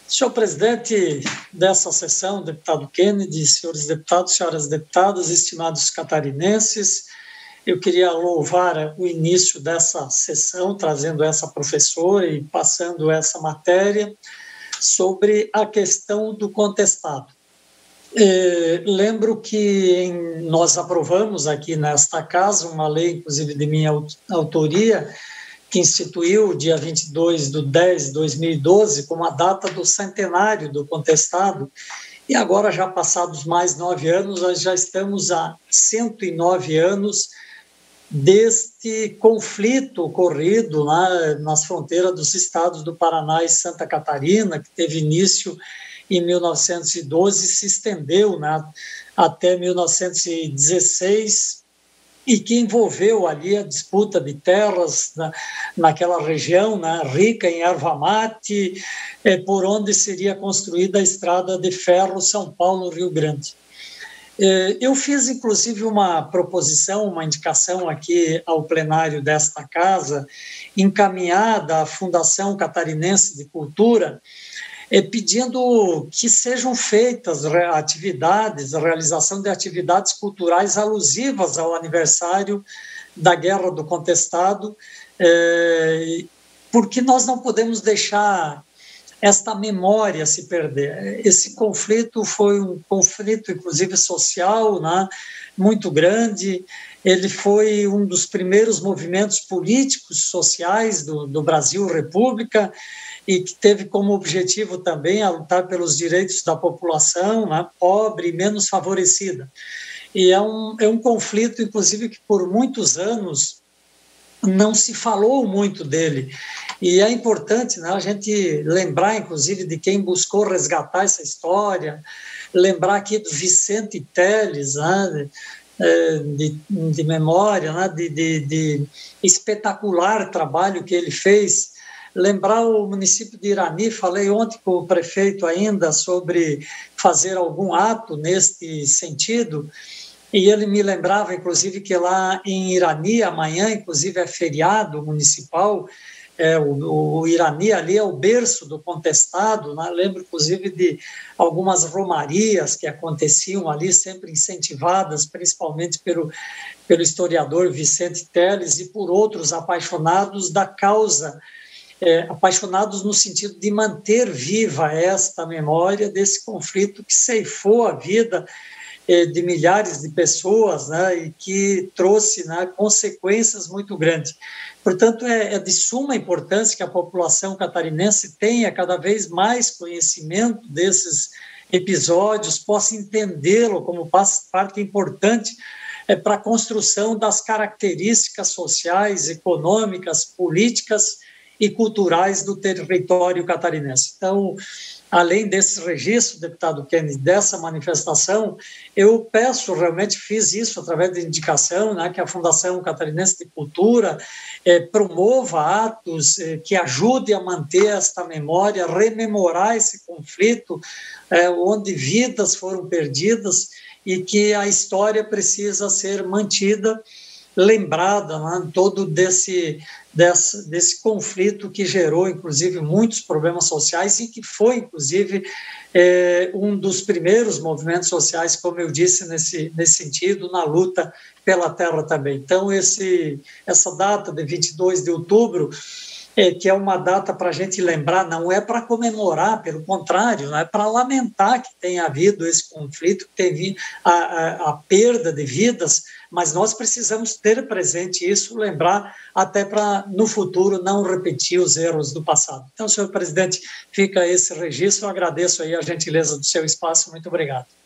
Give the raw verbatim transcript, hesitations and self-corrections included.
Senhor presidente dessa sessão, deputado Kennedy, senhores deputados, senhoras deputadas, estimados catarinenses, eu queria louvar o início dessa sessão, trazendo essa professora e passando essa matéria sobre a questão do contestado. É, lembro que em, nós aprovamos aqui nesta casa uma lei, inclusive de minha autoria, que instituiu o dia vinte e dois de dez de dois mil e doze como a data do centenário do contestado, e agora, já passados mais nove anos, nós já estamos há cento e nove anos deste conflito ocorrido lá nas fronteiras dos estados do Paraná e Santa Catarina, que teve início em mil novecentos e doze e se estendeu, né, até mil novecentos e dezesseis, e que envolveu ali a disputa de terras na, naquela região, né, rica em erva mate, é, por onde seria construída a estrada de ferro São Paulo-Rio Grande. É, eu fiz, inclusive, uma proposição, uma indicação aqui ao plenário desta casa, encaminhada à Fundação Catarinense de Cultura, é, pedindo que sejam feitas atividades, a realização de atividades culturais alusivas ao aniversário da Guerra do Contestado, é, porque nós não podemos deixar esta memória se perder. Esse conflito foi um conflito, inclusive, social, né, muito grande. Ele foi um dos primeiros movimentos políticos sociais do, do Brasil República, e que teve como objetivo também a lutar pelos direitos da população, né, pobre e menos favorecida. E é um, é um conflito, inclusive, que por muitos anos não se falou muito dele. E é importante, né, a gente lembrar, inclusive, de quem buscou resgatar essa história, lembrar aqui do Vicente Telles, né, de, de memória, né, de, de, de espetacular trabalho que ele fez. Lembrar o município de Irani, falei ontem com o prefeito ainda sobre fazer algum ato neste sentido, e ele me lembrava, inclusive, que lá em Irani, amanhã, inclusive, é feriado municipal, é, o, o Irani ali é o berço do contestado, né? Lembro, inclusive, de algumas romarias que aconteciam ali, sempre incentivadas, principalmente pelo, pelo historiador Vicente Telles e por outros apaixonados da causa, É, apaixonados no sentido de manter viva esta memória desse conflito que ceifou a vida é, de milhares de pessoas, né, e que trouxe, né, consequências muito grandes. Portanto, é, é de suma importância que a população catarinense tenha cada vez mais conhecimento desses episódios, possa entendê-lo como parte importante é, para a construção das características sociais, econômicas, políticas e culturais do território catarinense. Então, além desse registro, deputado Kennedy, dessa manifestação, eu peço, realmente fiz isso através de indicação, né, que a Fundação Catarinense de Cultura eh, promova atos eh, que ajudem a manter esta memória, rememorar esse conflito, eh, onde vidas foram perdidas e que a história precisa ser mantida, lembrada, né, todo desse, desse, desse conflito que gerou, inclusive, muitos problemas sociais e que foi, inclusive, é, um dos primeiros movimentos sociais, como eu disse, nesse, nesse sentido, na luta pela terra também. Então, esse, essa data de vinte e dois de outubro, é, que é uma data para a gente lembrar, não é para comemorar, pelo contrário, não é para lamentar que tenha havido esse conflito, que teve a, a, a perda de vidas, mas nós precisamos ter presente isso, lembrar até para, no futuro, não repetir os erros do passado. Então, senhor presidente, fica esse registro, eu agradeço aí a gentileza do seu espaço, muito obrigado.